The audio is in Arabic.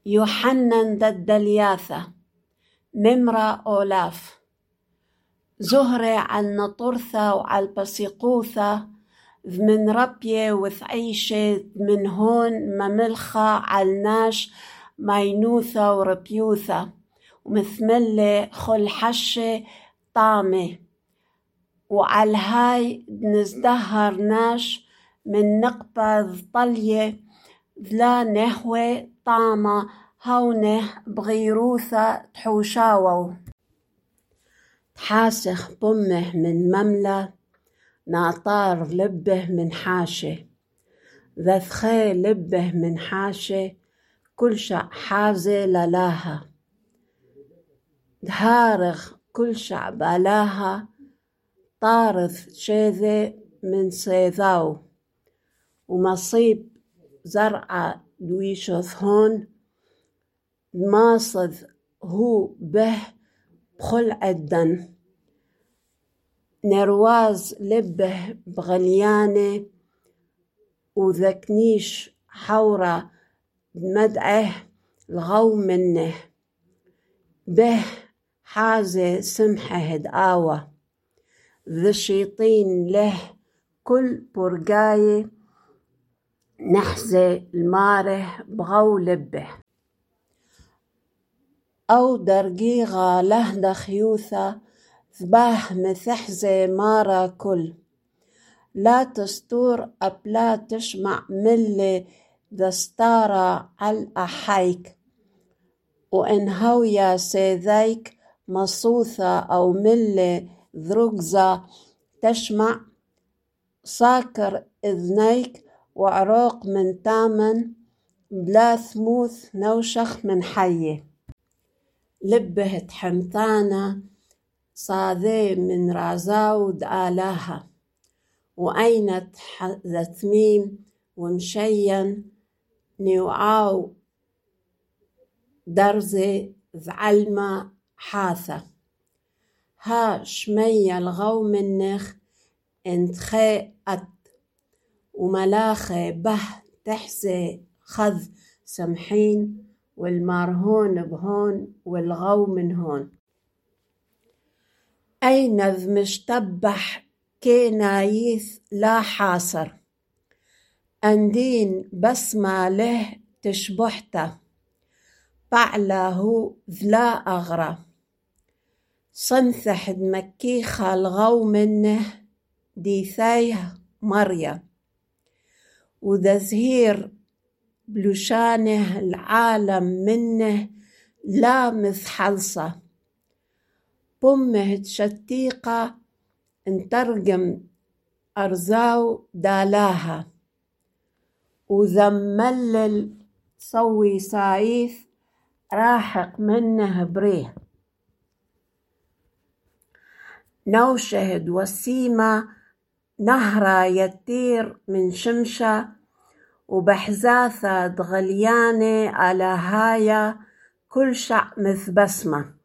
يوحنن ددلياثة ممرا أولاف زهرة على نطرثة وعلى البسيقوثة من ربية وثعيشة من هون مملخة علناش ماينوثة وربيوثة ومثملة خل حشة طامة وعلى هاي نزدهر ناش من نقبة طلية ذلا نهوة طامة هونه بغيروثة تحوشاوو تحاسخ بمه من مملة ناطار لبه من حاشة ذثخي لبه من حاشة كل شع حازة للاها دهارغ كل شع بالاها طارث شيذة من صيذاو ومصيب زرعة دويشوث هون ماصذ هو به بخل عدن نرواز لبه بغليانة وذكنيش حورة مدعه الغو منه به حازة سمحة هدآوة ذا شيطين له كل برقاية نحزة الماره بغو لبه أو درقيغة له دخيوثة ذباه مثحزة مارا كل لا تستور أبلا تشمع ملي دستارة على أحيك وإن هويا سيذيك مصوثة أو ملي ذرقزة تشمع ساكر إذنيك وعروق من تامن بلا ثموث نوشخ من حيه لبهت حمثانة صاذي من رازاود آلاها وأينت ذتميم ومشين نيوعاو درزي ذعلمة حاثة ها شمية الغو منخ انتخي أت وملاخي به تحزي خذ سمحين والمارهون بهون والغو من هون أينذ مشتبح كي نايث لا حاصر أندين بسمة له تشبحته بعله ذلا أغرى صنثح دمكيخة الغو منه ديثيه مريا وذا زهير بلوشانه العالم منه لا مثحلصة بمه تشتيقة انترجم أرزاو دالاها وذملل صوي سايث راحق منه بريه نوشهد وسيمة نهرة يتير من شمشة وبحزاثة دغليانة على هايا كل شع مث بسمة